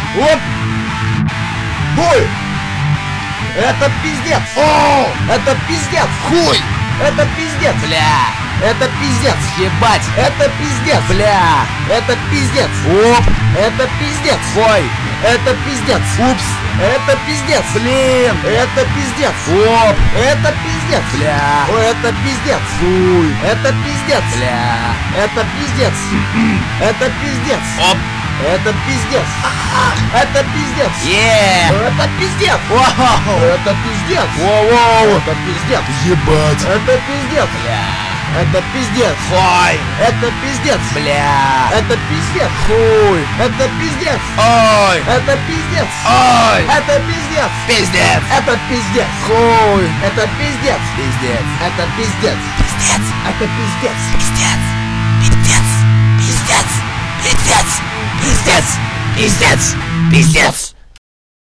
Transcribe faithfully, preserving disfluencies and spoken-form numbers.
Оп! Хуй! Это пиздец! О! Это пиздец! Хуй! Это пиздец! Бля! Это пиздец! Ебать! Это пиздец! Бля! Это пиздец! Оп! Это пиздец! Ой! Это пиздец! Упс! Это пиздец! Блин! Это пиздец! Оп! Это пиздец! Бля! О, это пиздец! Хуй! Это пиздец! Бля! Это пиздец! Это пиздец! Оп! Это пиздец! Это пиздец! Е! Это пиздец! Вау! Это пиздец! Воу-воу! Это пиздец! Ебать! Это пиздец! Бля! Это пиздец! Ой! Это пиздец! Бля! Это пиздец! Хуй! Это пиздец! Ой! Это пиздец! Ой! Это пиздец! Пиздец! Это пиздец! Хуй! Это пиздец! Пиздец! Это пиздец! Пиздец! Это пиздец! Пиздец! Пиздец! Пиздец! Пиздец! Пиздец! Пиздец! Пиздец!